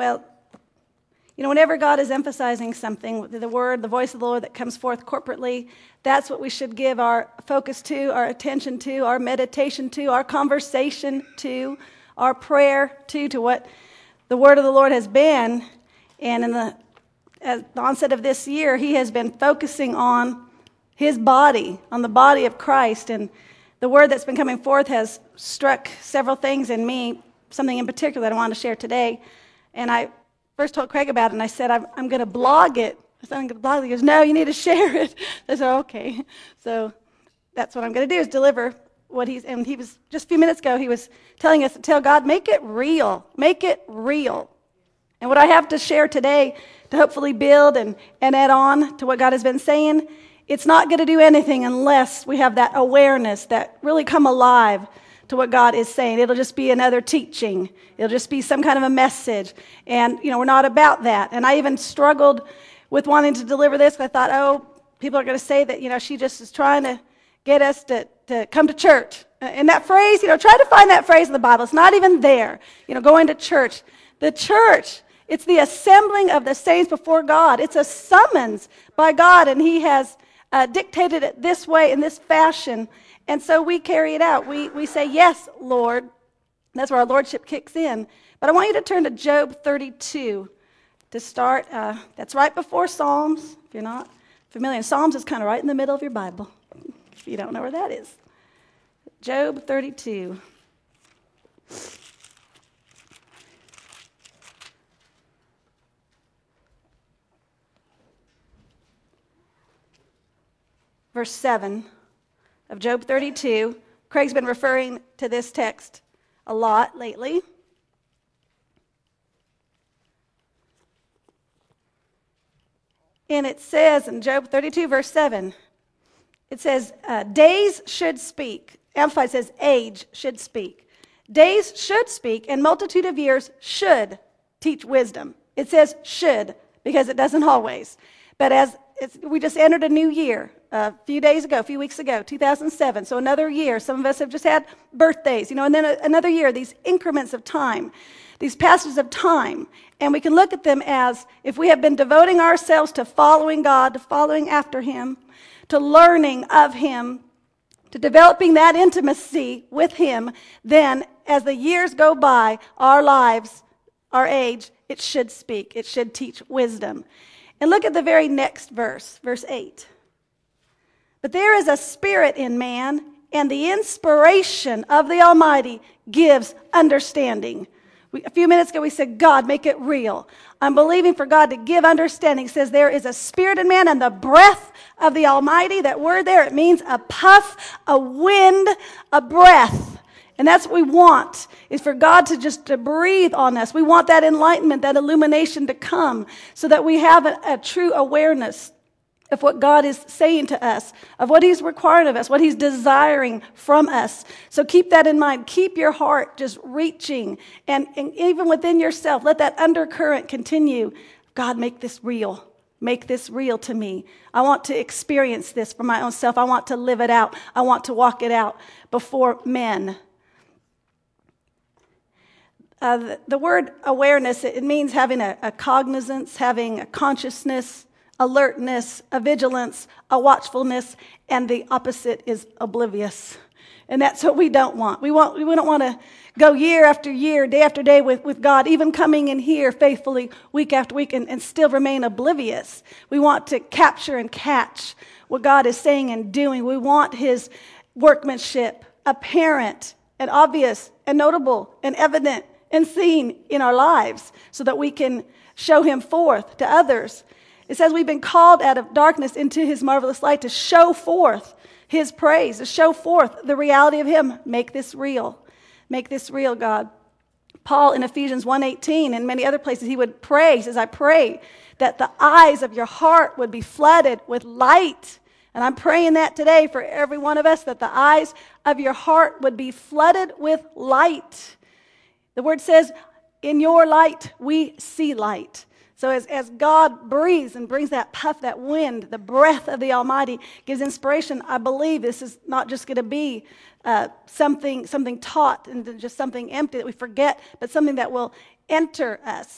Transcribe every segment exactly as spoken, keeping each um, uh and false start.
well, you know, whenever God is emphasizing something, the word, the voice of the Lord that comes forth corporately, that's what we should give our focus to, our attention to, our meditation to, our conversation to, our prayer to, to what the word of the Lord has been. And in the, at the onset of this year, he has been focusing on his body, on the body of Christ. And the word that's been coming forth has struck several things in me, something in particular that I want to share today. And I first told Craig about it, and I said, I'm, I'm going to blog it. I said, I'm going to blog it. He goes, no, you need to share it. I said, okay. So that's what I'm going to do, is deliver what he's, and he was, just a few minutes ago, he was telling us to tell God, make it real. Make it real. And what I have to share today to hopefully build and, and add on to what God has been saying, it's not going to do anything unless we have that awareness that really come alive to what God is saying. It'll just be another teaching. It'll just be some kind of a message. And, you know, we're not about that. And I even struggled with wanting to deliver this. I thought, oh, people are going to say that, you know, she just is trying to get us to, to come to church. And that phrase, you know, try to find that phrase in the Bible. It's not even there. You know, going to church. The church, it's the assembling of the saints before God. It's a summons by God, and he has uh, dictated it this way, in this fashion. And so we carry it out. We we say, yes, Lord. That's where our lordship kicks in. But I want you to turn to Job thirty-two to start. Uh, that's right before Psalms, if you're not familiar. And Psalms is kind of right in the middle of your Bible, if you don't know where that is. Job thirty-two. Verse seven of Job thirty-two. Craig's been referring to this text a lot lately. And it says in Job thirty-two, verse seven, it says, uh, days should speak. Amplified says, age should speak. Days should speak, and multitude of years should teach wisdom. It says should, because it doesn't always. But as it's, we just entered a new year a few days ago, a few weeks ago, two thousand seven. So another year. Some of us have just had birthdays, you know, and then a, another year, these increments of time, these passages of time. And we can look at them as if we have been devoting ourselves to following God, to following after him, to learning of him, to developing that intimacy with him, then as the years go by, our lives, our age, it should speak. It should teach wisdom. And look at the very next verse, verse eight. But there is a spirit in man, and the inspiration of the Almighty gives understanding. We, a few minutes ago we said, God, make it real. I'm believing for God to give understanding. It says there is a spirit in man, and the breath of the Almighty, that word there, it means a puff, a wind, a breath. And that's what we want, is for God to just to breathe on us. We want that enlightenment, that illumination to come, so that we have a, a true awareness of what God is saying to us, of what he's requiring of us, what he's desiring from us. So keep that in mind. Keep your heart just reaching. And, and even within yourself, let that undercurrent continue. God, make this real. Make this real to me. I want to experience this for my own self. I want to live it out. I want to walk it out before men. Uh, the, the word awareness, it means having a, a cognizance, having a consciousness, alertness, a vigilance, a watchfulness, and the opposite is oblivious. And that's what we don't want. We want we don't want to go year after year, day after day with, with God, even coming in here faithfully week after week and, and still remain oblivious. We want to capture and catch what God is saying and doing. We want his workmanship apparent and obvious and notable and evident and seen in our lives so that we can show him forth to others. It says we've been called out of darkness into his marvelous light to show forth his praise, to show forth the reality of him. Make this real. Make this real, God. Paul in Ephesians one eighteen and many other places, he would pray, he says, I pray that the eyes of your heart would be flooded with light. And I'm praying that today for every one of us, that the eyes of your heart would be flooded with light. The word says, in your light, we see light. So as, as God breathes and brings that puff, that wind, the breath of the Almighty gives inspiration, I believe this is not just going to be uh, something something taught and just something empty that we forget, but something that will enter us.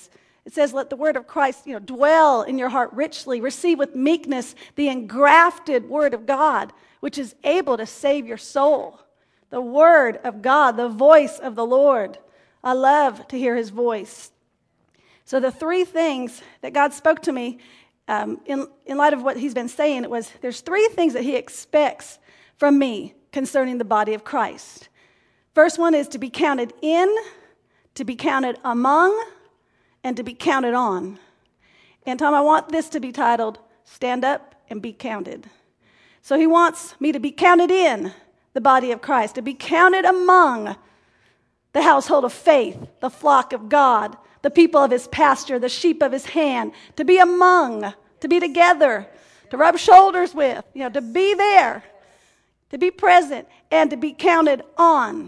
It says, let the word of Christ, you know, dwell in your heart richly. Receive with meekness the engrafted word of God, which is able to save your soul. The word of God, the voice of the Lord. I love to hear his voice. So the three things that God spoke to me um, in, in light of what he's been saying, it was there's three things that he expects from me concerning the body of Christ. First one is to be counted in, to be counted among, and to be counted on. And Tom, I want this to be titled, Stand Up and Be Counted. So he wants me to be counted in the body of Christ, to be counted among the household of faith, the flock of God, the people of his pasture, the sheep of his hand, to be among, to be together, to rub shoulders with, you know, to be there, to be present, and to be counted on.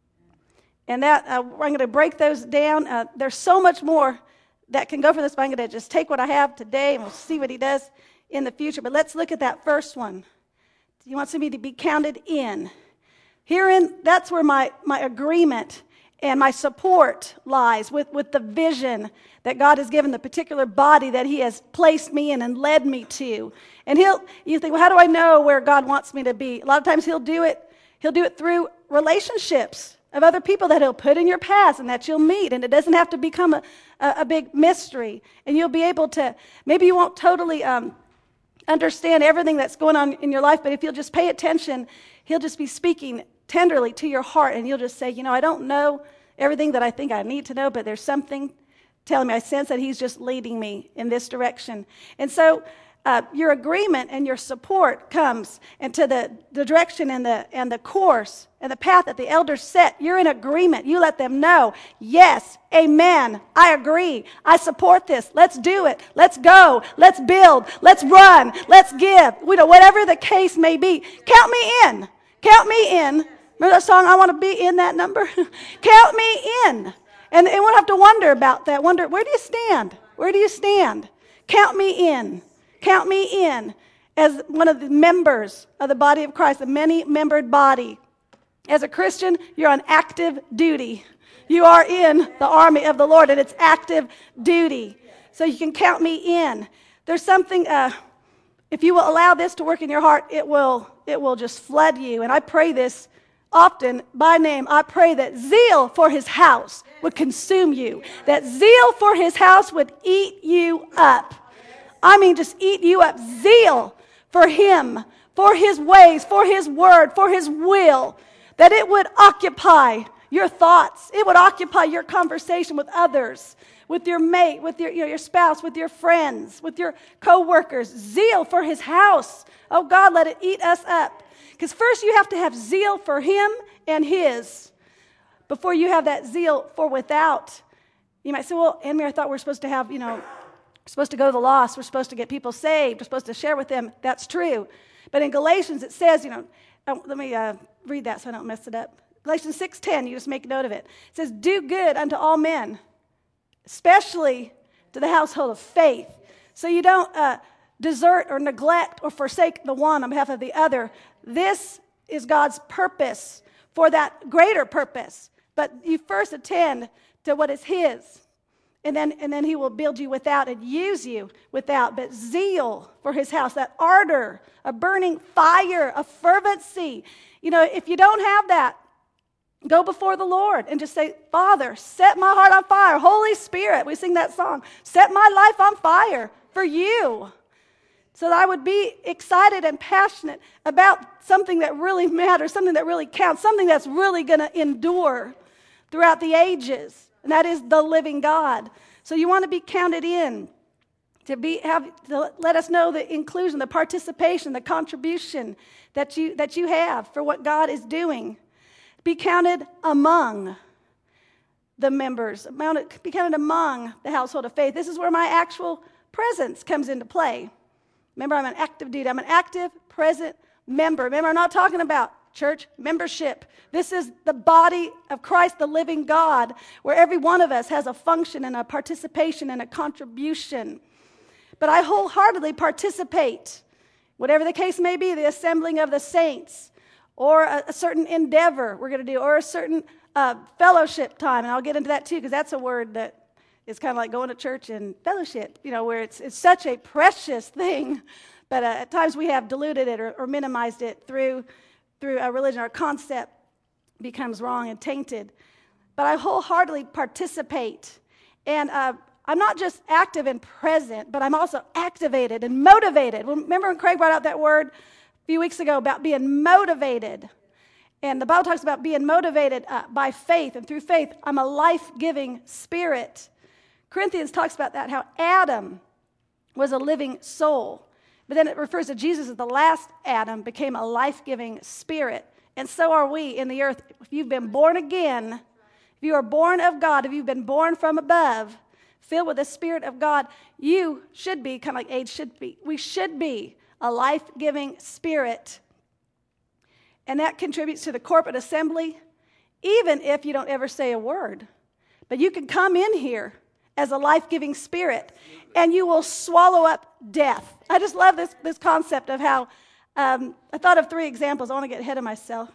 And that, uh, I'm going to break those down. Uh, there's so much more that can go for this, but I'm going to just take what I have today, and we'll see what he does in the future. But let's look at that first one. He wants me to be counted in. Herein, that's where my, my agreement and my support lies with, with the vision that God has given the particular body that he has placed me in and led me to. And he'll, you think, well, how do I know where God wants me to be? A lot of times he'll do it, he'll do it through relationships of other people that he'll put in your path and that you'll meet. And it doesn't have to become a, a, a big mystery. And you'll be able to, maybe you won't totally um, understand everything that's going on in your life, but if you'll just pay attention, he'll just be speaking tenderly to your heart, and you'll just say, you know, I don't know everything that I think I need to know, but there's something telling me, I sense that he's just leading me in this direction. And so uh, your agreement and your support comes into the, the direction and the, and the course and the path that the elders set. You're in agreement. You let them know, yes, amen, I agree, I support this, let's do it, let's go, let's build, let's run, let's give, you know, whatever the case may be. Count me in, count me in. Remember that song, I want to be in that number? Count me in. And, and we don't have to wonder about that. Wonder, where do you stand? Where do you stand? Count me in. Count me in as one of the members of the body of Christ, a many-membered body. As a Christian, you're on active duty. You are in the army of the Lord, and it's active duty. So you can count me in. There's something, uh, if you will allow this to work in your heart, it will, it will just flood you. And I pray this often by name. I pray that zeal for his house would consume you. That zeal for his house would eat you up. I mean, just eat you up. Zeal for him, for his ways, for his word, for his will. That it would occupy your thoughts. It would occupy your conversation with others, with your mate, with your, you know, your spouse, with your friends, with your co-workers. Zeal for his house. Oh God, let it eat us up. Because first you have to have zeal for him and his before you have that zeal for without. You might say, well, Anne-Marie, I thought we we're supposed to have, you know, we're supposed to go to the lost. We're supposed to get people saved. We're supposed to share with them. That's true. But in Galatians it says, you know, oh, let me uh, read that so I don't mess it up. Galatians six ten, you just make note of it. It says, do good unto all men, especially to the household of faith. So you don't uh, desert or neglect or forsake the one on behalf of the other. This is God's purpose for that greater purpose. But you first attend to what is his. And then, and then he will build you without and use you without. But zeal for his house, that ardor, a burning fire, a fervency. You know, if you don't have that, go before the Lord and just say, Father, set my heart on fire. Holy Spirit, we sing that song. Set my life on fire for you. So that I would be excited and passionate about something that really matters, something that really counts, something that's really going to endure throughout the ages. And that is the living God. So you want to be counted in, to be have to let us know the inclusion, the participation, the contribution that you that you have for what God is doing. Be counted among the members, be counted among the household of faith. This is where my actual presence comes into play. Remember, I'm an active duty. I'm an active, present member. Remember, I'm not talking about church membership. This is the body of Christ, the living God, where every one of us has a function and a participation and a contribution. But I wholeheartedly participate, whatever the case may be, the assembling of the saints, or a, a certain endeavor we're going to do, or a certain uh, fellowship time. And I'll get into that too, because that's a word that is kind of like going to church and fellowship, you know, where it's it's such a precious thing. But uh, at times we have diluted it or, or minimized it through through a religion. Our concept becomes wrong and tainted. But I wholeheartedly participate. And uh, I'm not just active and present, but I'm also activated and motivated. Remember when Craig brought out that word a few weeks ago about being motivated? And the Bible talks about being motivated uh, by faith. And through faith, I'm a life-giving spirit. Corinthians talks about that, how Adam was a living soul. But then it refers to Jesus as the last Adam became a life-giving spirit. And so are we in the earth. If you've been born again, if you are born of God, if you've been born from above, filled with the Spirit of God, you should be, kind of like age should be, we should be a life-giving spirit. And that contributes to the corporate assembly, even if you don't ever say a word. But you can come in here as a life-giving spirit, and you will swallow up death. I just love this, this concept of how, um, I thought of three examples. I want to get ahead of myself.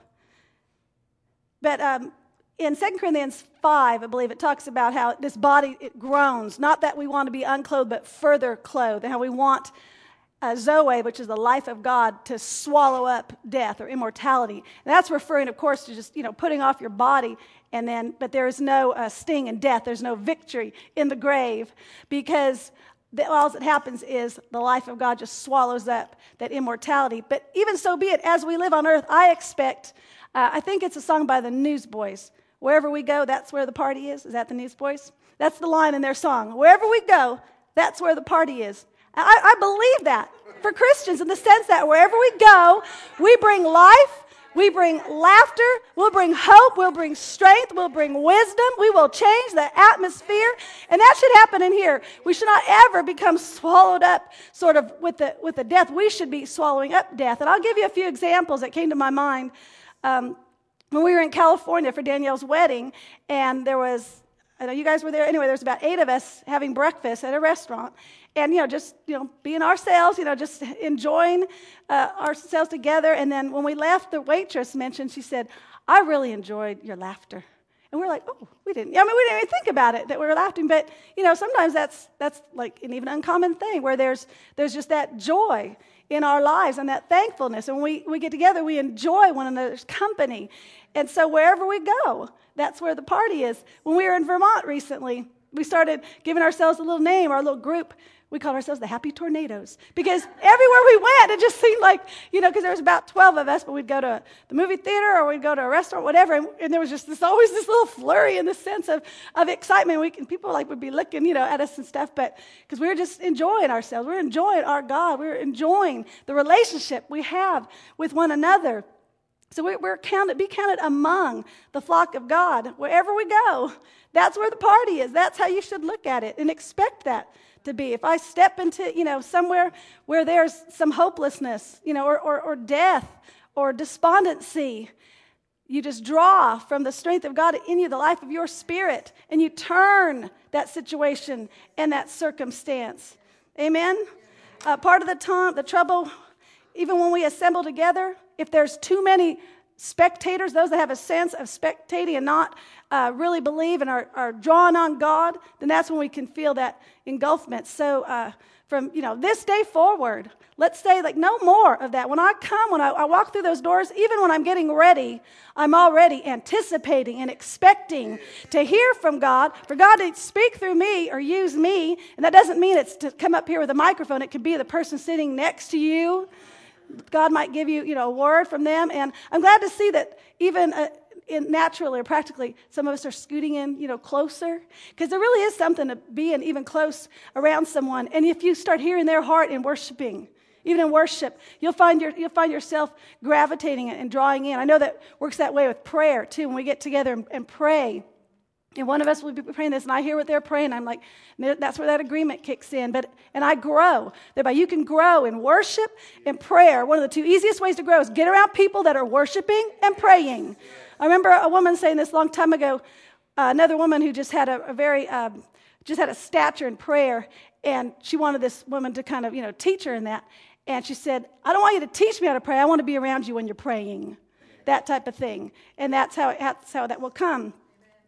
But um, in Second Corinthians five, I believe, it talks about how this body, it groans. Not that we want to be unclothed, but further clothed. And how we want uh, Zoe, which is the life of God, to swallow up death or immortality. And that's referring, of course, to just, you know, putting off your body. And then, but there is no uh, sting in death. There's no victory in the grave, because the, all that happens is the life of God just swallows up that immortality. But even so be it, as we live on earth, I expect, uh, I think it's a song by the Newsboys. Wherever we go, that's where the party is. Is that the Newsboys? That's the line in their song. Wherever we go, that's where the party is. I, I believe that for Christians, in the sense that wherever we go, we bring life. We bring laughter, we'll bring hope, we'll bring strength, we'll bring wisdom, we will change the atmosphere, and that should happen in here. We should not ever become swallowed up sort of with the with the death. We should be swallowing up death. And I'll give you a few examples that came to my mind. Um, when we were in California for Danielle's wedding, and there was, I know you guys were there, anyway, there was about eight of us having breakfast at a restaurant. And, you know, just, you know, being ourselves, you know, just enjoying uh, ourselves together. And then when we left, the waitress mentioned, she said, I really enjoyed your laughter. And we're like, oh, we didn't. I mean, we didn't even think about it, that we were laughing. But, you know, sometimes that's that's like an even uncommon thing, where there's there's just that joy in our lives and that thankfulness. And when we, we get together, we enjoy one another's company. And so wherever we go, that's where the party is. When we were in Vermont recently, we started giving ourselves a little name, our little group. We called ourselves the Happy Tornadoes, because everywhere we went, it just seemed like, you know, because there was about twelve of us, but we'd go to the movie theater or we'd go to a restaurant, whatever, and, and there was just this always this little flurry and this sense of, of excitement. We and people like would be looking, you know, at us and stuff, but because we were just enjoying ourselves. We were enjoying our God. We were enjoying the relationship we have with one another. So we, we're counted, be counted among the flock of God. Wherever we go, that's where the party is. That's how you should look at it and expect that to be. If I step into, you know, somewhere where there's some hopelessness, you know, or, or, or death or despondency, you just draw from the strength of God in you, the life of your spirit, and you turn that situation and that circumstance. Amen? Uh, part of the time, the trouble, even when we assemble together, if there's too many spectators, those that have a sense of spectating and not uh, really believe and are, are drawn on God, then that's when we can feel that engulfment. So uh, from, you know, this day forward, let's say like no more of that. When I come, when I, I walk through those doors, even when I'm getting ready, I'm already anticipating and expecting to hear from God, for God to speak through me or use me. And that doesn't mean it's to come up here with a microphone. It could be the person sitting next to you. God might give you, you know, a word from them. And I'm glad to see that even uh, in naturally or practically, some of us are scooting in, you know, closer. Because there really is something to being even close around someone. And if you start hearing their heart in worshiping, even in worship, you'll find your you'll find yourself gravitating and drawing in. I know that works that way with prayer, too, when we get together and, and pray. And one of us will be praying this, and I hear what they're praying. I'm like, that's where that agreement kicks in. But and I grow. Thereby, you can grow in worship and prayer. One of the two easiest ways to grow is get around people that are worshiping and praying. I remember a woman saying this a long time ago. Uh, another woman who just had a, a very, um, just had a stature in prayer, and she wanted this woman to kind of, you know, teach her in that. And she said, I don't want you to teach me how to pray. I want to be around you when you're praying. That type of thing. And that's how, that's how that will come.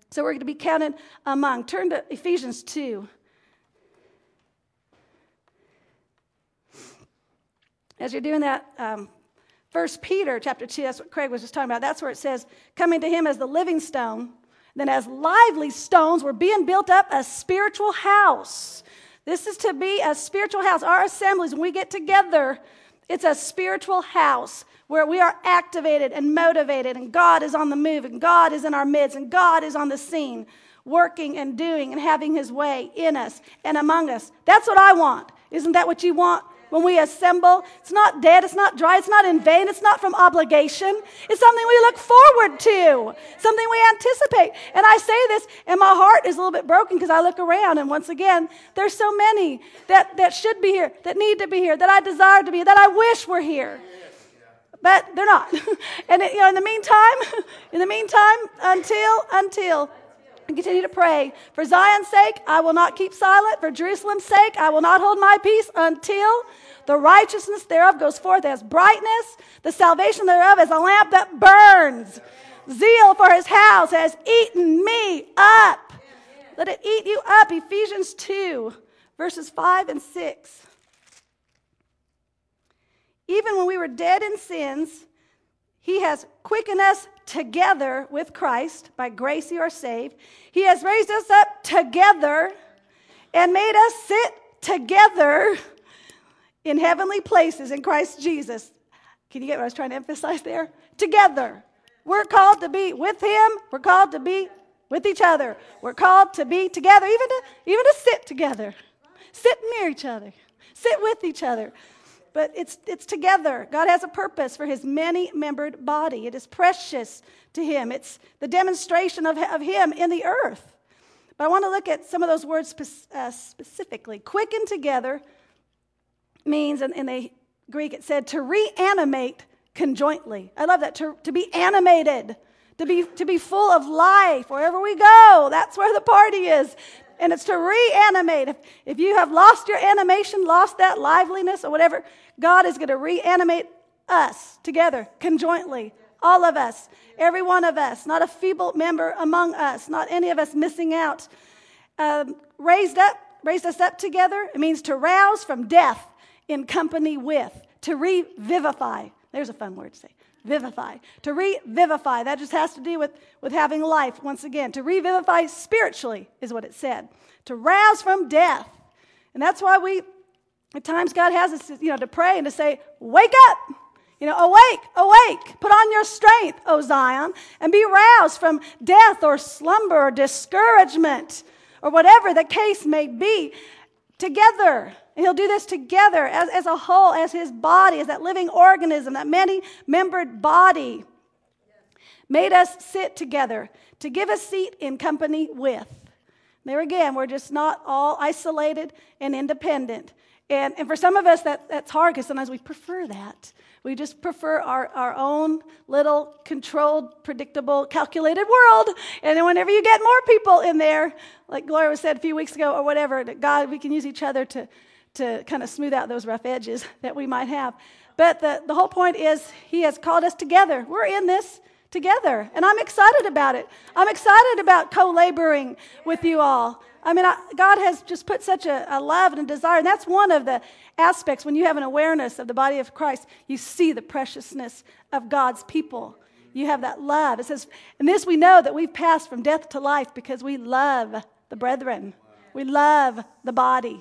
So we're going to be counted among. Turn to Ephesians two. As you're doing that, um, First Peter chapter two, that's what Craig was just talking about. That's where it says, coming to him as the living stone, then as lively stones, we're being built up a spiritual house. This is to be a spiritual house. Our assemblies, when we get together, it's a spiritual house where we are activated and motivated, and God is on the move, and God is in our midst, and God is on the scene, working and doing and having his way in us and among us. That's what I want. Isn't that what you want? When we assemble, it's not dead, it's not dry, it's not in vain, it's not from obligation. It's something we look forward to, something we anticipate. And I say this, and my heart is a little bit broken because I look around, and once again, there's so many that, that should be here, that need to be here, that I desire to be, that I wish were here. But they're not. And you know, in the meantime, in the meantime, until, until, and continue to pray. For Zion's sake, I will not keep silent. For Jerusalem's sake, I will not hold my peace until the righteousness thereof goes forth as brightness, the salvation thereof as a lamp that burns. Zeal for his house has eaten me up. Let it eat you up. Ephesians two, verses five and six. Even when we were dead in sins, he has quickened us together with Christ. By grace you are saved. He has raised us up together and made us sit together in heavenly places in Christ Jesus. Can you get what I was trying to emphasize there? Together. We're called to be with him. We're called to be with each other. We're called to be together, even to, even to sit together. Sit near each other. Sit with each other. But it's it's together. God has a purpose for his many-membered body. It is precious to him. It's the demonstration of, of him in the earth. But I want to look at some of those words spe- uh, specifically. Quicken together means, in, in the Greek it said, to reanimate conjointly. I love that, to, to be animated, to be, to be full of life wherever we go. That's where the party is. And it's to reanimate. If, if you have lost your animation, lost that liveliness or whatever, God is going to reanimate us together, conjointly. All of us, every one of us, not a feeble member among us, not any of us missing out. Um, raised up, raised us up together. It means to rouse from death in company with, to revivify. There's a fun word to say. Vivify. To revivify. That just has to do with, with having life once again. To revivify spiritually is what it said. To rouse from death. And that's why we, at times God has us, you know, to pray and to say, wake up. You know, awake, awake. Put on your strength, O Zion, and be roused from death or slumber or discouragement or whatever the case may be. Together. And he'll do this together as, as a whole, as his body, as that living organism, that many-membered body. Made us sit together to give a seat in company with. There again, we're just not all isolated and independent. And, and for some of us, that, that's hard because sometimes we prefer that. We just prefer our, our own little controlled, predictable, calculated world. And then whenever you get more people in there, like Gloria said a few weeks ago or whatever, that God, we can use each other to, to kind of smooth out those rough edges that we might have. But the, the whole point is he has called us together. We're in this together. And I'm excited about it. I'm excited about co-laboring with you all. I mean, I, God has just put such a, a love and a desire. And that's one of the aspects when you have an awareness of the body of Christ. You see the preciousness of God's people. You have that love. It says, and this we know that we've passed from death to life because we love the brethren. We love the body.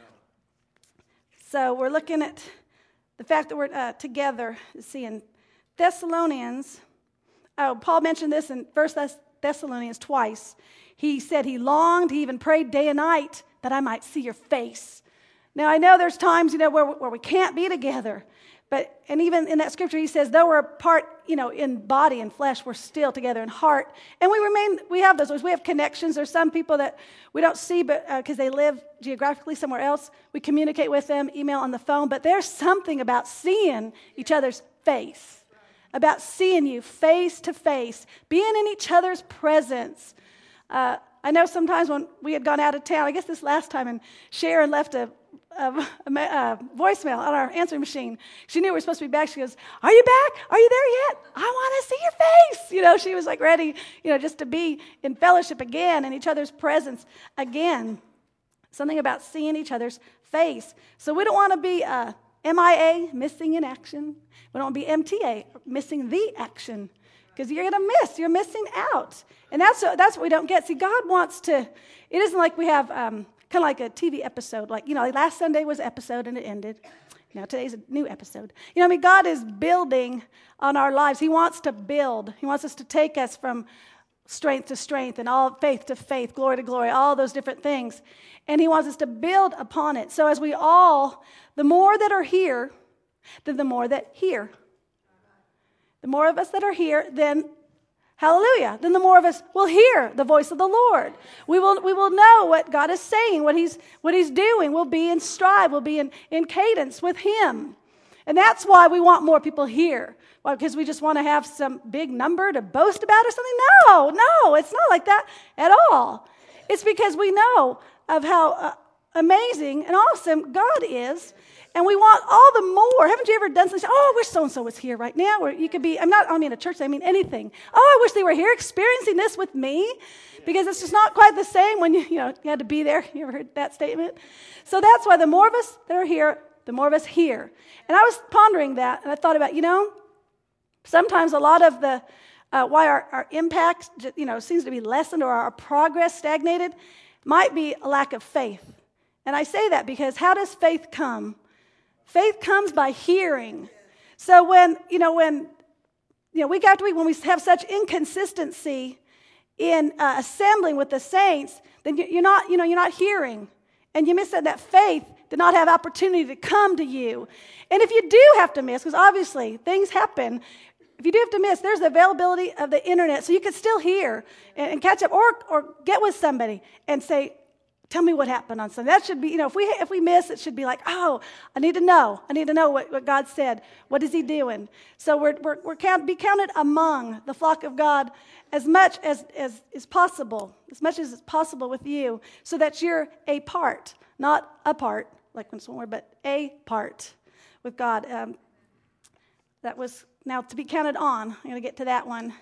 So we're looking at the fact that we're uh, together. Let's see, in Thessalonians, oh, Paul mentioned this in First Thessalonians twice. He said he longed, he even prayed day and night that I might see your face. Now, I know there's times, you know, where, where we can't be together. But, and even in that scripture, he says, though we're apart, you know, in body and flesh, we're still together in heart. And we remain, we have those, we have connections. There's some people that we don't see but because uh, they live geographically somewhere else. We communicate with them, email, on the phone. But there's something about seeing each other's face, about seeing you face to face, being in each other's presence. Uh, I know sometimes when we had gone out of town, I guess this last time, and Sharon left a, a, a, a voicemail on our answering machine. She knew we were supposed to be back. She goes, "Are you back? Are you there yet? I want to see your face." You know, she was like ready, you know, just to be in fellowship again, in each other's presence again. Something about seeing each other's face. So we don't want to be uh, M I A, missing in action. We don't want to be M T A, missing the action. Because you're going to miss. You're missing out. And that's, that's what we don't get. See, God wants to, it isn't like we have um, kind of like a T V episode. Like, you know, like last Sunday was an episode and it ended. You know, today's a new episode. You know, I mean, God is building on our lives. He wants to build. He wants us to take us from strength to strength and all faith to faith, glory to glory, all those different things. And he wants us to build upon it. So as we all, the more that are here, then the more that hear. The more of us that are here, then, hallelujah, then the more of us will hear the voice of the Lord. We will we will know what God is saying, what he's what he's doing. We'll be in stride. We'll be in, in cadence with him. And that's why we want more people here. Why? Because we just want to have some big number to boast about or something? No, no, it's not like that at all. It's because we know of how uh, amazing and awesome God is. And we want all the more. Haven't you ever done something? Oh, I wish so-and-so was here right now. Or you could be, I'm not, I mean a church, I mean anything. Oh, I wish they were here experiencing this with me. Because it's just not quite the same when you, you know, you had to be there. You ever heard that statement? So that's why the more of us that are here, the more of us hear. And I was pondering that, and I thought about, you know, sometimes a lot of the, uh, why our, our impact, you know, seems to be lessened or our progress stagnated might be a lack of faith. And I say that because how does faith come? Faith comes by hearing. So when, you know, when, you know, week after week, when we have such inconsistency in uh, assembling with the saints, then you're not, you know, you're not hearing. And you miss that, that faith did not have opportunity to come to you. And if you do have to miss, because obviously things happen, if you do have to miss, there's the availability of the internet. So you could still hear and, and catch up or, or get with somebody and say, tell me what happened on Sunday. That should be, you know, if we if we miss, it should be like, oh, I need to know. I need to know what, what God said. What is he doing? So we're we're we're count, be counted among the flock of God as much as, as is possible, as much as is possible with you, so that you're a part, not a part, like when it's one word, but a part with God. Um, that was now to be counted on. I'm going to get to that one.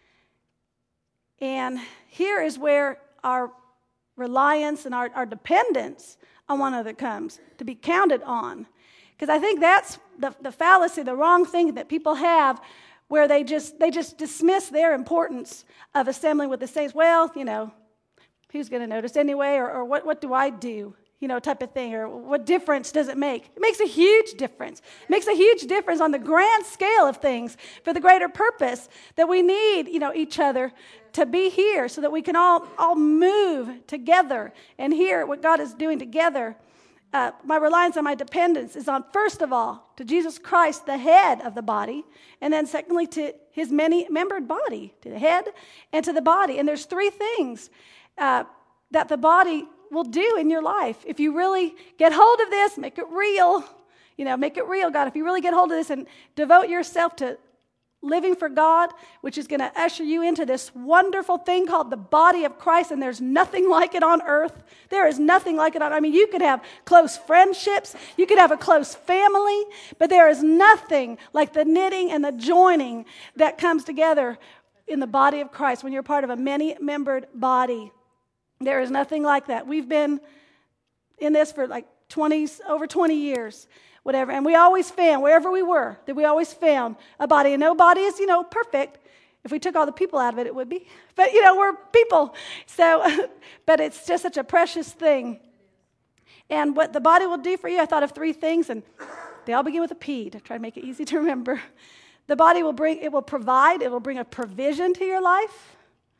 And here is where our reliance and our, our dependence on one another comes, to be counted on. Because I think that's the, the fallacy, the wrong thing that people have, where they just they just dismiss their importance of assembling with the saints. Well, you know, who's going to notice anyway, or, or what, what do I do, you know, type of thing, or what difference does it make? It makes a huge difference. It makes a huge difference on the grand scale of things for the greater purpose that we need, you know, each other to be here so that we can all, all move together and hear what God is doing together. Uh, my reliance and my dependence is on, first of all, to Jesus Christ, the head of the body, and then secondly, to his many-membered body, to the head and to the body. And there's three things uh, that the body will do in your life. If you really get hold of this, make it real, you know, make it real, God. If you really get hold of this and devote yourself to living for God, which is going to usher you into this wonderful thing called the body of Christ, and there's nothing like it on earth. There is nothing like it on, I mean, you could have close friendships, you could have a close family, but there is nothing like the knitting and the joining that comes together in the body of Christ when you're part of a many-membered body. There is nothing like that. We've been in this for like twenty, over twenty years. Whatever, and we always found, wherever we were, that we always found a body. And no body is, you know, perfect. If we took all the people out of it, it would be. But, you know, we're people. So, but it's just such a precious thing. And what the body will do for you, I thought of three things, and they all begin with a P to try to make it easy to remember. The body will bring, it will provide, it will bring a provision to your life.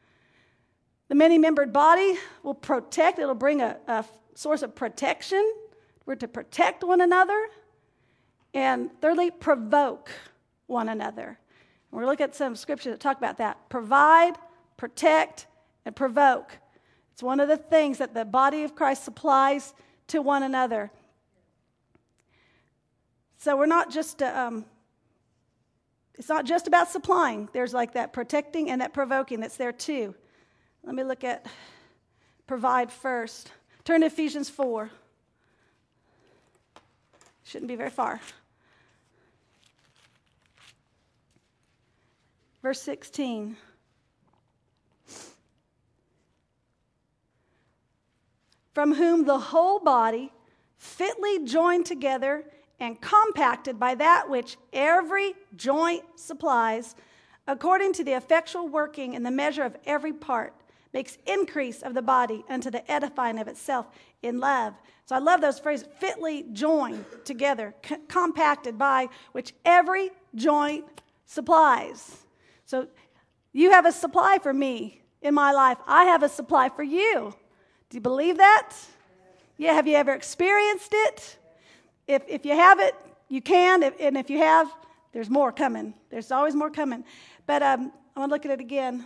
The many-membered body will protect, it'll bring a, a source of protection. We're to protect one another. And thirdly, provoke one another. And we're looking at some scriptures that talk about that. Provide, protect, and provoke. It's one of the things that the body of Christ supplies to one another. So we're not just, uh, um, it's not just about supplying. There's like that protecting and that provoking that's there too. Let me look at provide first. Turn to Ephesians four. Shouldn't be very far. Verse sixteen. From whom the whole body, fitly joined together and compacted by that which every joint supplies, according to the effectual working in the measure of every part, makes increase of the body unto the edifying of itself in love. So I love those phrases, fitly joined together, c- compacted by which every joint supplies. So you have a supply for me in my life. I have a supply for you. Do you believe that? Yeah, have you ever experienced it? If if you haven't, you can. If, and if you have, there's more coming. There's always more coming. But um, I want to look at it again.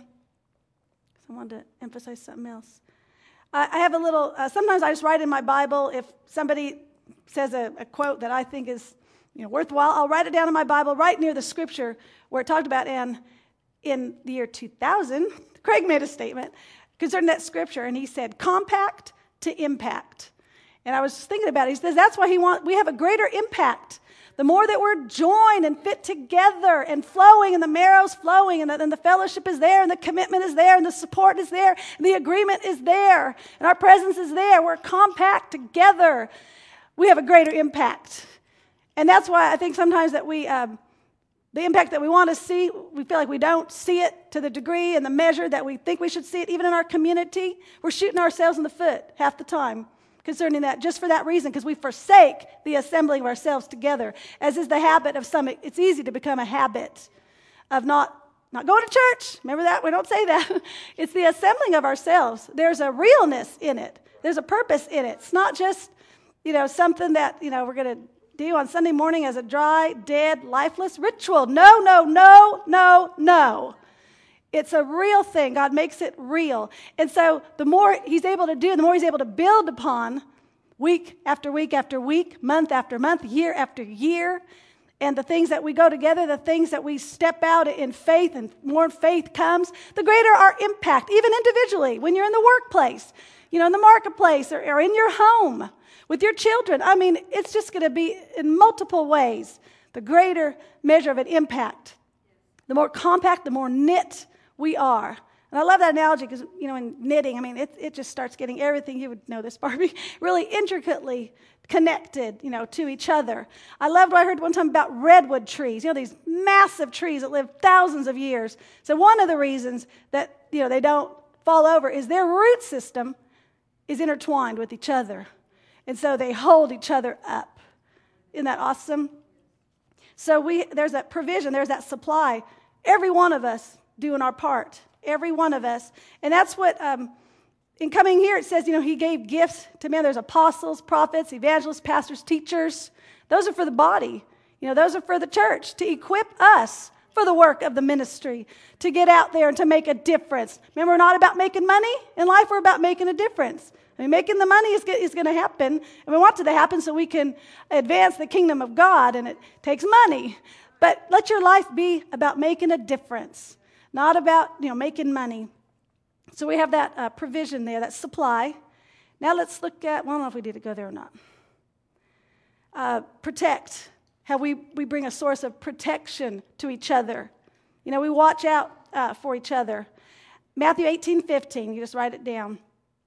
I wanted to emphasize something else. I, I have a little, uh, sometimes I just write in my Bible, if somebody says a, a quote that I think is you know, worthwhile, I'll write it down in my Bible right near the scripture where it talked about, and in the year two thousand, Craig made a statement concerning that scripture, and he said, compact to impact. And I was thinking about it. He says that's why he want, we have a greater impact. The more that we're joined and fit together and flowing, and the marrow's flowing, and the, and the fellowship is there, and the commitment is there, and the support is there, and the agreement is there, and our presence is there. We're compact together. We have a greater impact. And that's why I think sometimes that we, um, the impact that we want to see, we feel like we don't see it to the degree and the measure that we think we should see it, even in our community. We're shooting ourselves in the foot half the time concerning that, just for that reason, because we forsake the assembling of ourselves together, as is the habit of some. It's easy to become a habit of not, not going to church. Remember that? We don't say that. It's the assembling of ourselves. There's a realness in it. There's a purpose in it. It's not just, you know, something that, you know, we're going to do on Sunday morning as a dry, dead, lifeless ritual. No, no, no, no, no. It's a real thing. God makes it real. And so the more he's able to do, the more he's able to build upon week after week after week, month after month, year after year. And the things that we go together, the things that we step out in faith, and more faith comes, the greater our impact, even individually, when you're in the workplace, you know, in the marketplace, or, or in your home with your children. I mean, it's just going to be in multiple ways the greater measure of an impact. The more compact, the more knit we are. And I love that analogy because, you know, in knitting, I mean, it, it just starts getting everything, you would know this, Barbie, really intricately connected, you know, to each other. I loved what I heard one time about redwood trees, you know, these massive trees that live thousands of years. So one of the reasons that, you know, they don't fall over is their root system is intertwined with each other. And so they hold each other up. Isn't that awesome? So we there's that provision, there's that supply. Every one of us doing our part. Every one of us. And that's what, um, in coming here, it says, you know, he gave gifts to men. There's apostles, prophets, evangelists, pastors, teachers. Those are for the body. You know, those are for the church, to equip us for the work of the ministry, to get out there and to make a difference. Remember, we're not about making money. In life, we're about making a difference. I mean, making the money is, is going to happen, and we want it to happen so we can advance the kingdom of God, and it takes money. But let your life be about making a difference, not about, you know, making money. So we have that uh, provision there, that supply. Now let's look at, well, I don't know if we need to go there or not. Uh, protect, how we, we bring a source of protection to each other. You know, we watch out uh, for each other. Matthew eighteen fifteen, you just write it down.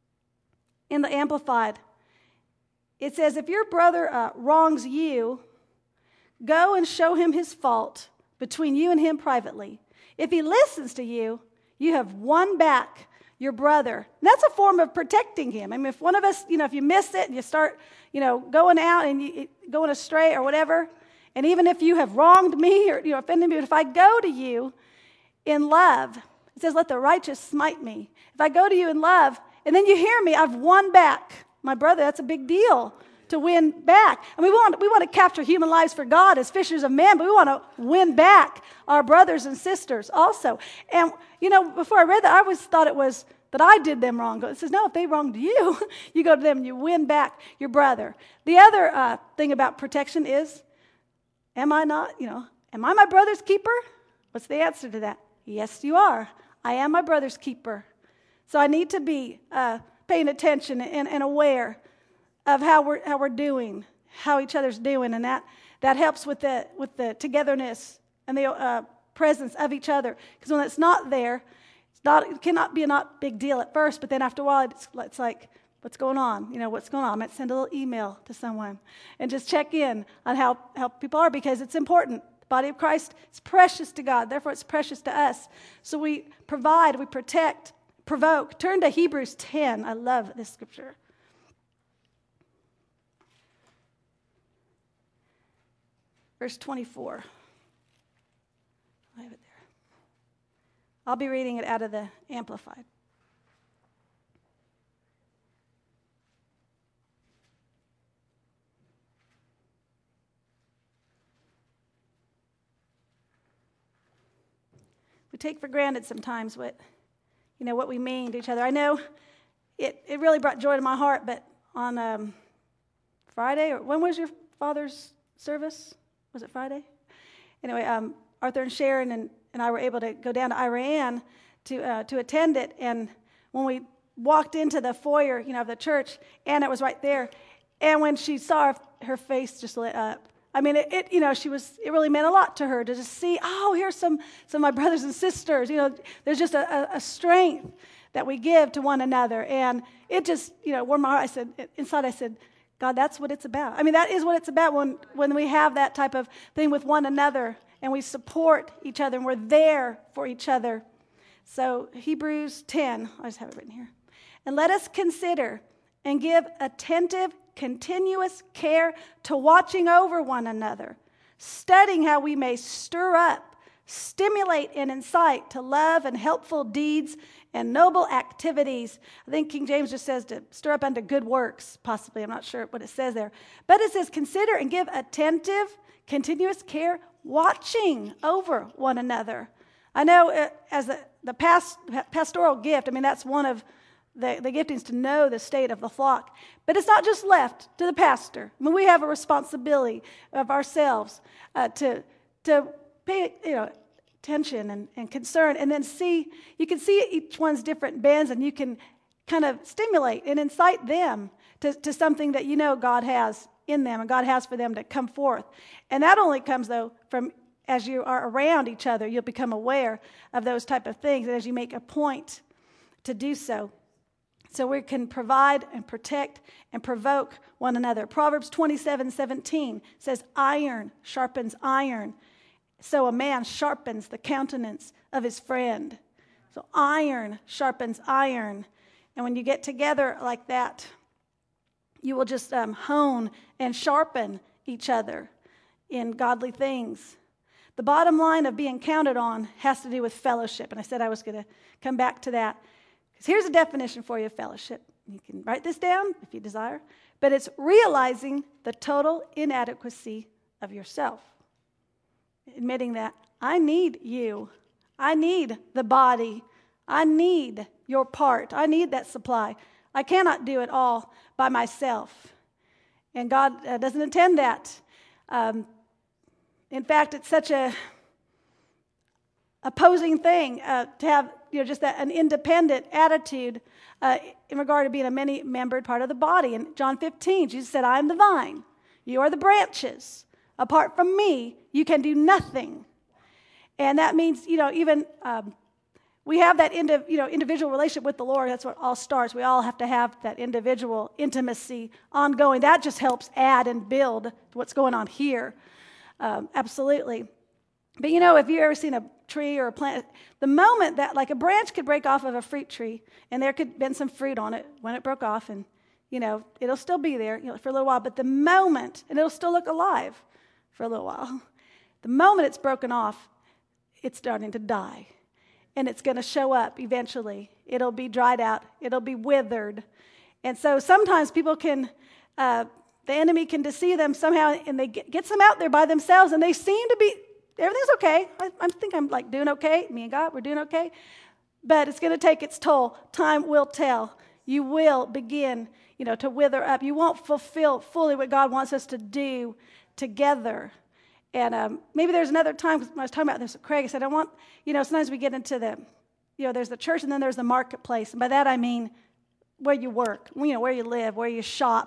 In the Amplified, it says, if your brother uh, wrongs you, go and show him his fault between you and him privately. If he listens to you, you have won back your brother. And that's a form of protecting him. I mean, if one of us, you know, if you miss it and you start, you know, going out and you, going astray or whatever, and even if you have wronged me or, you know, offended me, but if I go to you in love, it says, let the righteous smite me. If I go to you in love, and then you hear me, I've won back my brother. That's a big deal to win back. And we want, we want to capture human lives for God as fishers of men, but we want to win back our brothers and sisters also. And, you know, before I read that, I always thought it was that I did them wrong. It says, no, if they wronged you, you go to them and you win back your brother. The other uh, thing about protection is, am I not, you know, am I my brother's keeper? What's the answer to that? Yes, you are. I am my brother's keeper. So I need to be uh, paying attention and, and aware of how we're how we're doing, how each other's doing, and that, that helps with the with the togetherness and the uh, presence of each other. Because when it's not there, it's not it cannot be a not big deal at first, but then after a while, it's, it's like, what's going on? You know, what's going on? I might send a little email to someone and just check in on how, how people are, because it's important. The body of Christ is precious to God. Therefore, it's precious to us. So we provide, we protect, provoke. Turn to Hebrews ten. I love this scripture. Verse twenty-four. I have it there. I'll be reading it out of the Amplified. We take for granted sometimes what, you know, what we mean to each other. I know it, it really brought joy to my heart, but on um, Friday, or when was your father's service? Was it Friday? Anyway, um, Arthur and Sharon and, and I were able to go down to Iran to uh, to attend it. And when we walked into the foyer, you know, of the church, Anna was right there. And when she saw her, her face just lit up. I mean, it, it, you know, she was, it really meant a lot to her to just see, oh, here's some, some of my brothers and sisters. You know, there's just a, a strength that we give to one another. And it just, you know, warmed my heart. I said, inside I said, God, that's what it's about. I mean, that is what it's about when, when we have that type of thing with one another and we support each other and we're there for each other. So Hebrews ten, I just have it written here. And let us consider and give attentive, continuous care to watching over one another, studying how we may stir up, stimulate, and incite to love and helpful deeds and noble activities. I think King James just says to stir up unto good works, possibly. I'm not sure what it says there. But it says consider and give attentive, continuous care, watching over one another. I know uh, as the, the past, pastoral gift, I mean, that's one of The, the giftings to know the state of the flock. But it's not just left to the pastor. I mean, we have a responsibility of ourselves uh, to to pay you know attention and, and concern, and then see, you can see each one's different bends, and you can kind of stimulate and incite them to, to something that you know God has in them and God has for them to come forth. And that only comes, though, from as you are around each other, you'll become aware of those type of things, and as you make a point to do so. So we can provide and protect and provoke one another. Proverbs twenty-seven seventeen says, iron sharpens iron. So a man sharpens the countenance of his friend. So iron sharpens iron. And when you get together like that, you will just um, hone and sharpen each other in godly things. The bottom line of being counted on has to do with fellowship. And I said I was going to come back to that. Here's a definition for you of fellowship. You can write this down if you desire. But it's realizing the total inadequacy of yourself. Admitting that I need you. I need the body. I need your part. I need that supply. I cannot do it all by myself. And God uh, doesn't intend that. Um, in fact, it's such a opposing thing uh, to have you know, just that an independent attitude uh, in regard to being a many-membered part of the body. In John fifteen, Jesus said, I am the vine. You are the branches. Apart from me, you can do nothing. And that means, you know, even um, we have that indi- you know, individual relationship with the Lord. That's what all starts. We all have to have that individual intimacy ongoing. That just helps add and build to what's going on here. Um, absolutely. But, you know, if you've ever seen a tree or a plant, the moment that, like a branch could break off of a fruit tree, and there could have been some fruit on it when it broke off, and, you know, it'll still be there you know, for a little while, but the moment, and it'll still look alive for a little while, the moment it's broken off, it's starting to die, and it's going to show up eventually. It'll be dried out. It'll be withered. And so sometimes people can, uh, the enemy can deceive them somehow, and they get, gets them out there by themselves, and they seem to be, everything's okay. I, I think I'm like doing okay. Me and God, we're doing okay. But it's going to take its toll. Time will tell. You will begin, you know, to wither up. You won't fulfill fully what God wants us to do together. And um, maybe there's another time, when I was talking about this with Craig, I said, I want, you know, sometimes we get into the, you know, there's the church and then there's the marketplace. And by that I mean where you work, you know, where you live, where you shop,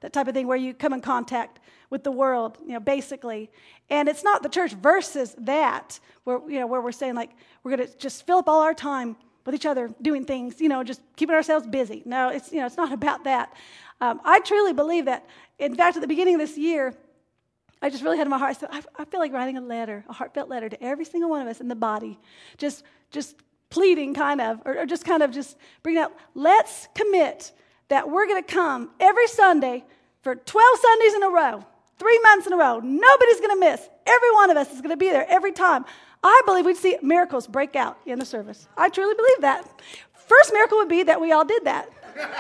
that type of thing where you come in contact with the world, you know, basically. And it's not the church versus that, where, you know, where we're saying, like, we're going to just fill up all our time with each other doing things, you know, just keeping ourselves busy. No, it's, you know, it's not about that. Um, I truly believe that. In fact, at the beginning of this year, I just really had in my heart, I said, I, I feel like writing a letter, a heartfelt letter to every single one of us in the body, just just pleading kind of, or, or just kind of just bringing out, let's commit that we're going to come every Sunday for twelve Sundays in a row, three months in a row. Nobody's going to miss. Every one of us is going to be there every time. I believe we'd see miracles break out in the service. I truly believe that. First miracle would be that we all did that.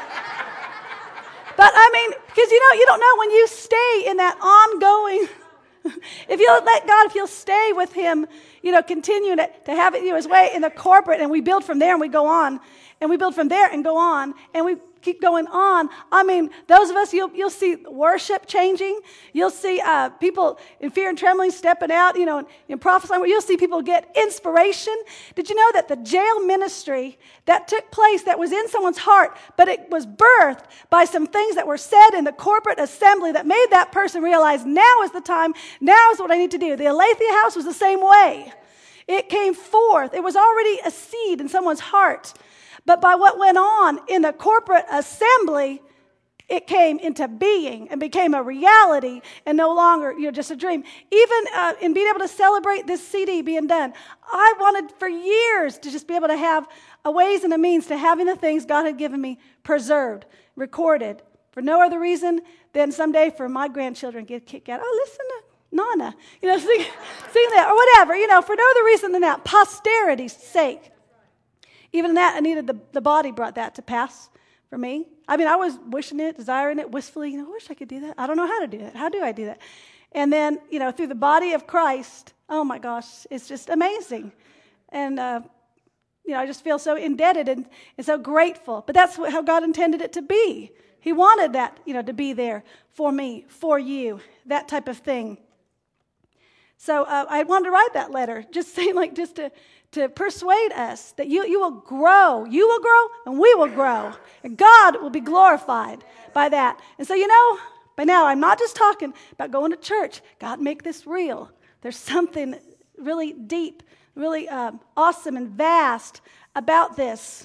But I mean, because you know, you don't know when you stay in that ongoing, if you'll let God, if you'll stay with Him, you know, continue to, to have it, you know, His way in the corporate, and we build from there and we go on, and we build from there and go on, and we keep going on. I mean, those of us, you'll, you'll see worship changing. You'll see uh, people in fear and trembling stepping out, you know, and, and prophesying. You'll see people get inspiration. Did you know that the jail ministry that took place, that was in someone's heart, but it was birthed by some things that were said in the corporate assembly that made that person realize now is the time, now is what I need to do. The Aletheia house was the same way. It came forth. It was already a seed in someone's heart. But by what went on in the corporate assembly, it came into being and became a reality and no longer, you know, just a dream. Even uh, in being able to celebrate this C D being done, I wanted for years to just be able to have a ways and a means to having the things God had given me preserved, recorded, for no other reason than someday for my grandchildren to get kicked out. Oh, listen to Nana, you know, sing, sing that or whatever, you know, for no other reason than that, posterity's sake. Even that, I needed the, the body brought that to pass for me. I mean, I was wishing it, desiring it, wistfully, you know, I wish I could do that. I don't know how to do that. How do I do that? And then, you know, through the body of Christ, oh my gosh, it's just amazing. And, uh, you know, I just feel so indebted and, and so grateful. But that's what, how God intended it to be. He wanted that, you know, to be there for me, for you, that type of thing. So uh, I wanted to write that letter, just saying, like, just to, to persuade us that you, you will grow. You will grow, and we will grow. And God will be glorified by that. And so, you know, by now, I'm not just talking about going to church. God, make this real. There's something really deep, really um, awesome and vast about this.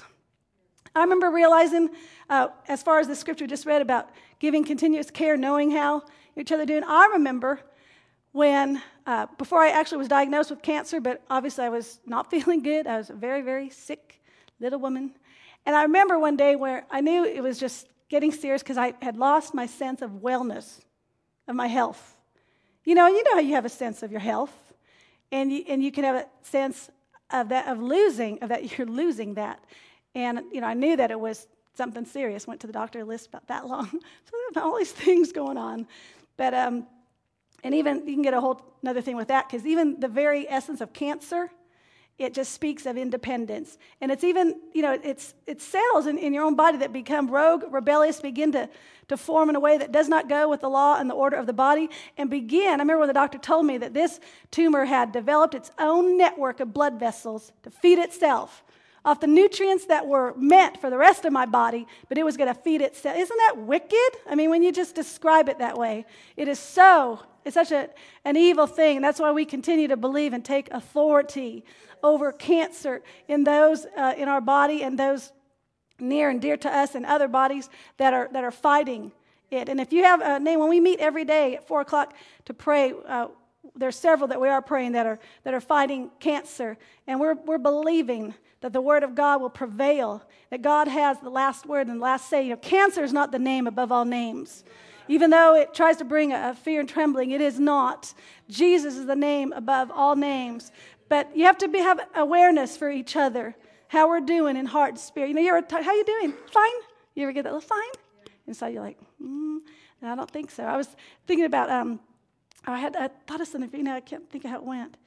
I remember realizing, uh, as far as the scripture just read about giving continuous care, knowing how each other doing, I remember when, uh, before I actually was diagnosed with cancer, but obviously I was not feeling good. I was a very, very sick little woman. And I remember one day where I knew it was just getting serious because I had lost my sense of wellness, of my health. You know, you know how you have a sense of your health, and you, and you can have a sense of that, of losing, of that you're losing that. And, you know, I knew that it was something serious. Went to the doctor list about that long. So there were all these things going on. But, um, And even, you can get a whole another thing with that, because even the very essence of cancer, it just speaks of independence. And it's even, you know, it's it's cells in, in your own body that become rogue, rebellious, begin to, to form in a way that does not go with the law and the order of the body, and begin, I remember when the doctor told me that this tumor had developed its own network of blood vessels to feed itself off the nutrients that were meant for the rest of my body, but it was going to feed itself. Isn't that wicked? I mean, when you just describe it that way, it is so, it's such a, an evil thing. And that's why we continue to believe and take authority over cancer in those uh, in our body and those near and dear to us in other bodies that are that are fighting it. And if you have a name, when we meet every day at four o'clock to pray, uh, there's several that we are praying that are that are fighting cancer, and we're we're believing that the word of God will prevail, that God has the last word and the last say. You know, cancer is not the name above all names. Even though it tries to bring a, a fear and trembling, it is not. Jesus is the name above all names. But you have to be, have awareness for each other, how we're doing in heart and spirit. You know, you're how you doing? Fine? You ever get that? Fine? Inside you're like, mm, no, I don't think so. I was thinking about, um, I had I thought of something, you know, I can't think of how it went.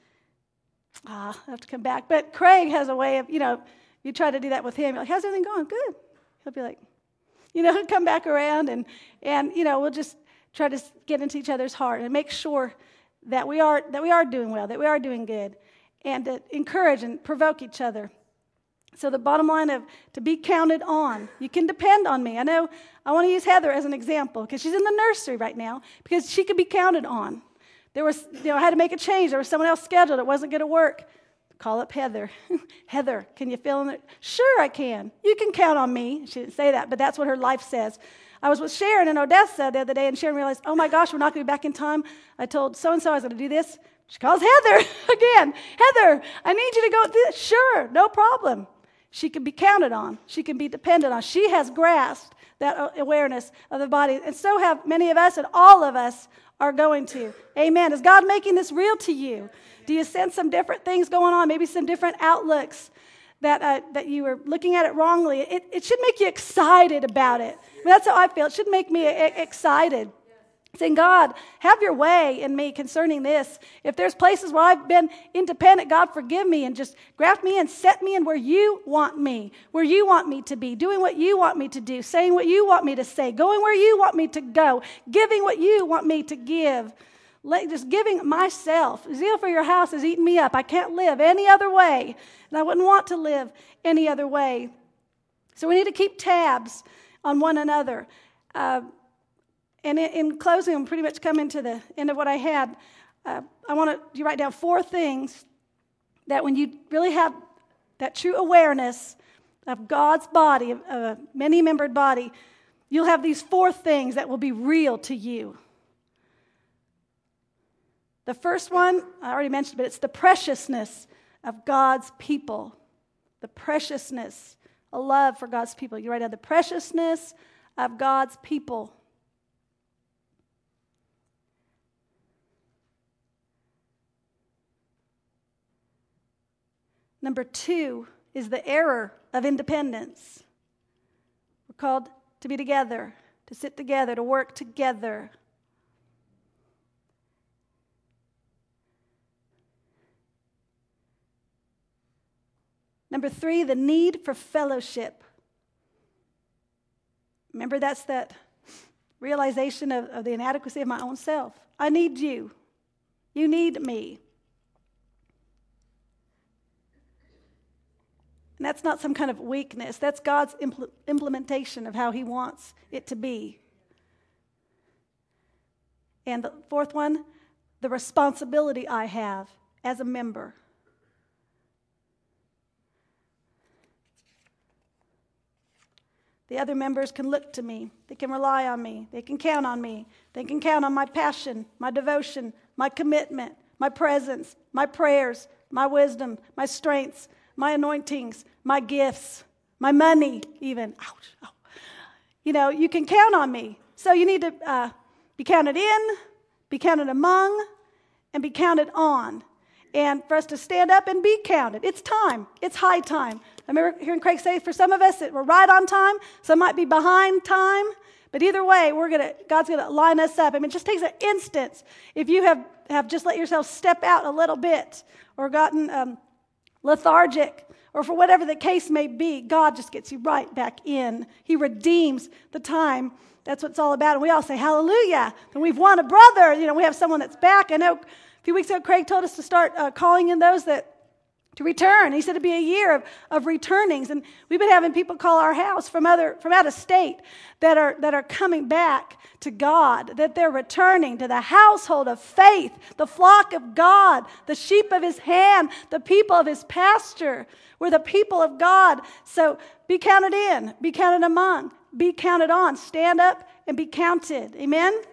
Ah, I have to come back. But Craig has a way of, you know, you try to do that with him. You're like, how's everything going? Good. He'll be like, you know, he'll come back around and, and, you know, we'll just try to get into each other's heart and make sure that we are that we are doing well, that we are doing good, and to encourage and provoke each other. So the bottom line of to be counted on. You can depend on me. I know I want to use Heather as an example because she's in the nursery right now because she could be counted on. There was, you know, I had to make a change. There was someone else scheduled. It wasn't going to work. Call up Heather. Heather, can you fill in it? Sure, I can. You can count on me. She didn't say that, but that's what her life says. I was with Sharon in Odessa the other day, and Sharon realized, oh my gosh, we're not going to be back in time. I told so-and-so I was going to do this. She calls Heather again. Heather, I need you to go. This. Sure, no problem. She can be counted on. She can be depended on. She has grasped that awareness of the body. And so have many of us, and all of us are going to. Amen. Is God making this real to you? Do you sense some different things going on? Maybe some different outlooks that uh, that you were looking at it wrongly. It, it should make you excited about it. I mean, that's how I feel. It should make me a- excited. Saying, God, have your way in me concerning this. If there's places where I've been independent, God, forgive me and just graft me and set me in where you want me, where you want me to be, doing what you want me to do, saying what you want me to say, going where you want me to go, giving what you want me to give. Like just giving myself. Zeal for your house has eaten me up. I can't live any other way, and I wouldn't want to live any other way. So we need to keep tabs on one another. Uh, And in, in closing, I'm pretty much coming to the end of what I had. Uh, I want to you write down four things that when you really have that true awareness of God's body, of, of a many-membered body, you'll have these four things that will be real to you. The first one, I already mentioned, but it's the preciousness of God's people. The preciousness, a love for God's people. You write down the preciousness of God's people. Number two is the error of independence. We're called to be together, to sit together, to work together. Number three, the need for fellowship. Remember, that's that realization of, of the inadequacy of my own self. I need you. You need me. And that's not some kind of weakness. That's God's impl- implementation of how he wants it to be. And the fourth one, the responsibility I have as a member. The other members can look to me. They can rely on me. They can count on me. They can count on my passion, my devotion, my commitment, my presence, my prayers, my wisdom, my strengths, my anointings, my gifts, my money even. Ouch. Oh. You know, you can count on me. So you need to uh, be counted in, be counted among, and be counted on. And for us to stand up and be counted. It's time. It's high time. I remember hearing Craig say, for some of us, it, we're right on time. Some might be behind time. But either way, we're gonna. God's going to line us up. I mean, it just takes an instance. If you have, have just let yourself step out a little bit or gotten um, lethargic or for whatever the case may be, God just gets you right back in. He redeems the time. That's what it's all about. And we all say, hallelujah. And we've won a brother. You know, we have someone that's back. I know a few weeks ago, Craig told us to start uh, calling in those that to return. He said it'd be a year of, of returnings. And we've been having people call our house from other from out of state that are that are coming back to God, that they're returning to the household of faith, the flock of God, the sheep of his hand, the people of his pasture. We're the people of God. So be counted in, be counted among, be counted on. Stand up and be counted. Amen?